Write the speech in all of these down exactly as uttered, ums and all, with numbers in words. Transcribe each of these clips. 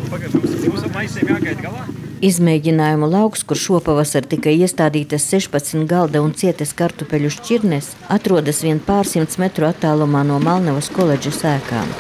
Izmēģinājumu lauks, kur šopavasar tika iestādītas sešpadsmit galda un cietes kartupeļu šķirnes, atrodas vien pārsimts metru attālumā no Malnavas koledžas ēkām.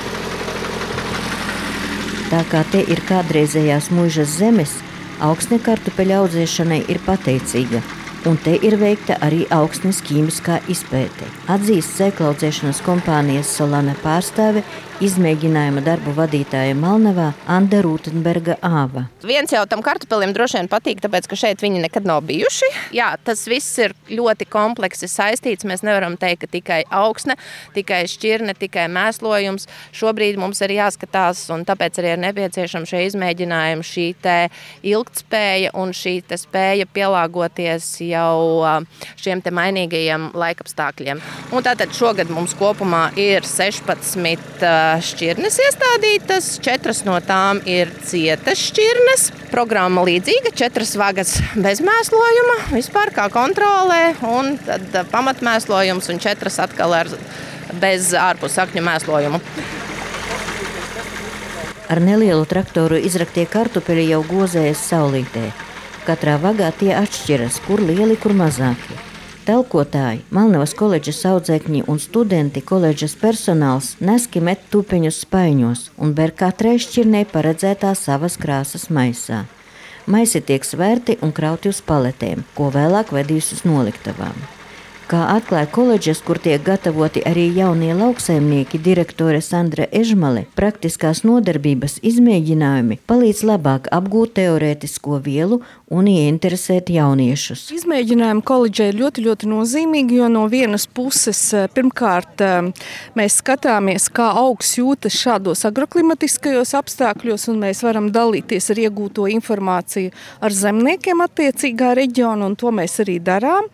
Tā kā te ir kādreizējās muižas zemes, Augsne kartupeļu audzēšanai ir pateicīga, un te ir veikta arī Augsnes ķīmiskā izpēte, atzīst sēklaudzēšanas kompānijas Solana pārstāve, izmēģinājuma darbu vadītāja Malnavā Anda Rūtenberga Āva. Viens jau tam kartupelim droši vien patīk, tāpēc, ka šeit viņi nekad nav bijuši. Jā, tas viss ir ļoti kompleksi saistīts. Mēs nevaram teikt, ka tikai augsne, tikai šķirne, tikai mēslojums. Šobrīd mums ir jāskatās, un tāpēc arī ir nepieciešama šie izmēģinājumi, šī te ilgtspēja un šī te spēja pielāgoties jau šiem te mainīgajiem laikapstākļiem. Un tātad šogad mums kopumā ir sešpadsmit šķirnes iestādītas, četras no tām ir cietas šķirnes. Programma līdzīga, četras vagas bez mēslojuma, vispār kā kontrolē, un tad pamatmēslojums un četras atkal ar bez ārpus sakņu mēslojumu. Ar nelielu traktoru izraktie kartupeļi jau gozējas saulītē. Katrā vagā tie atšķiras, kur lieli, kur mazāki. Telkotāji, Malnavas koledžas audzēkņi un studenti, koledžas personāls neski met tupeņus spaiņos un ber katrai šķirnei paredzētā savas krāsas maisā. Maisi tiek svērti un krauti uz paletēm, ko vēlāk vedīs uz noliktavām. Kā atklāja koledžas, kur tiek gatavoti arī jaunie lauksaimnieki, direktore Sandra Ežmale, praktiskās nodarbības izmēģinājumi palīdz labāk apgūt teorētisko vielu un ieinteresēt jauniešus. Izmēģinājumi koledžai ir ļoti, ļoti nozīmīgi, jo no vienas puses pirmkārt mēs skatāmies, kā augs jūtas šādos agroklimatiskajos apstākļos, un mēs varam dalīties ar iegūto informāciju ar zemniekiem attiecīgā reģiona, un to mēs arī darām.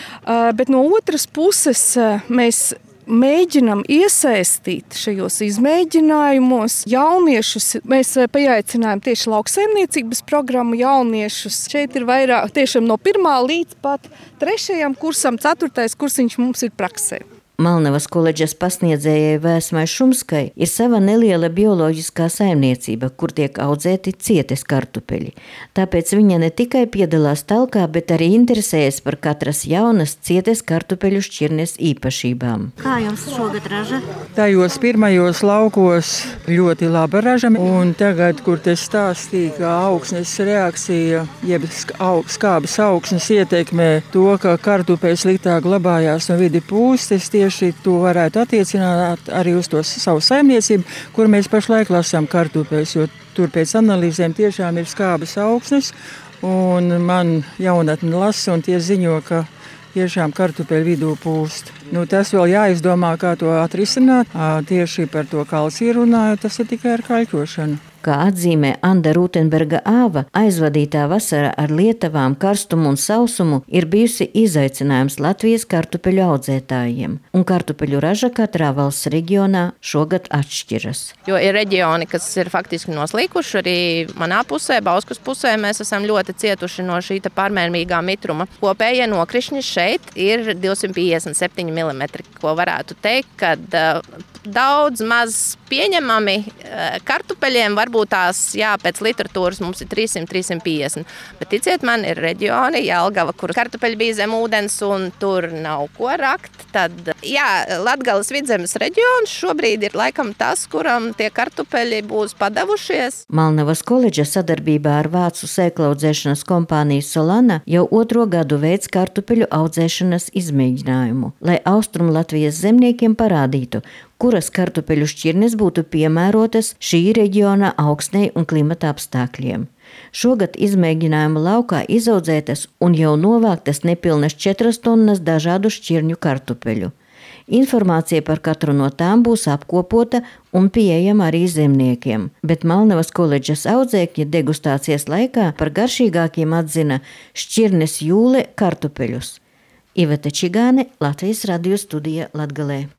Bet no otras puses mēs mēģinam iesaistīt šajos izmēģinājumos jauniešus. Mēs pieaicinājām tieši lauksaimniecības programmu jauniešus. Šeit ir vairāk tiešām no pirmā līdz pat trešajam kursam, ceturtais kursiņš mums ir praksē. Malnavas koledžas pasniedzējai Vēsmai Šumskai ir sava neliela bioloģiskā saimniecība, kur tiek audzēti cietes kartupeļi. Tāpēc viņa ne tikai piedalās talkā, bet arī interesējas par katras jaunas cietes kartupeļu šķirnes īpašībām. Kā jums šogad raža? Tajos pirmajos laukos ļoti laba raža, un tagad, kur te stāstīja, ka augsnes reakcija, jeb skābes augsnes ietekmē to, ka kartupeļi sliktāk glabājās no vidi pūstes, tieši to varētu attiecināt arī uz to savu saimniecību, kur mēs pašlaik lasām kartupeļus, jo tur pēc analīzēm tiešām ir skābes augsnes, un man jaunatni lasa, un tie ziņo, ka tiešām kartupeļu vidū pūst. Nu, tas vēl jāizdomā, kā to atrisināt. Tieši par to kalciju runāju, tas ir tikai ar kaļķošanu. Kā atzīmē Anda Rūtenberga Āva, aizvadītā vasara ar lietavām, karstumu un sausumu ir bijusi izaicinājums Latvijas kartupeļu audzētājiem, un kartupeļu raža katrā valsts reģionā šogad atšķiras. Jo ir reģioni, kas ir faktiski noslīkuši, arī manā pusē, Bauskas pusē, mēs esam ļoti cietuši no šī pārmērīgā mitruma. Kopējie nokrišņi šeit ir divsimt piecdesmit septiņi milimetri, ko varētu teikt, kad daudz maz pieņemami kartupeļiem varbūt tās, jā, pēc literatūras mums ir trīs simt līdz trīs simt piecdesmit. Bet ticiet man, ir reģioni, Jelgava, kur kartupeļi bija zem ūdens un tur nav ko rakt. Tad, jā, Latgales vidzemes reģions šobrīd ir laikam tas, kuram tie kartupeļi būs padavušies. Malnavas koledža sadarbībā ar vācu sēklaudzēšanas kompāniju Solana jau otro gadu veids kartupeļu audzēšanas izmēģinājumu, lai Austrum Latvijas zemniekiem parādītu, kuras kartupeļu šķirnes būtu piemērotas šī reģiona augsnei un klimata apstākļiem. Šogad izmēģinājuma laukā izaudzētas un jau novāktas nepilnas četras tonnas dažādu šķirņu kartupeļu. Informācija par katru no tām būs apkopota un pieejama arī zemniekiem, bet Malnavas koledžas audzēkņi degustācijas laikā par garšīgākiem atzina šķirnes jūle kartupeļus. Iveta Čigāne, Latvijas radio studija Latgalē.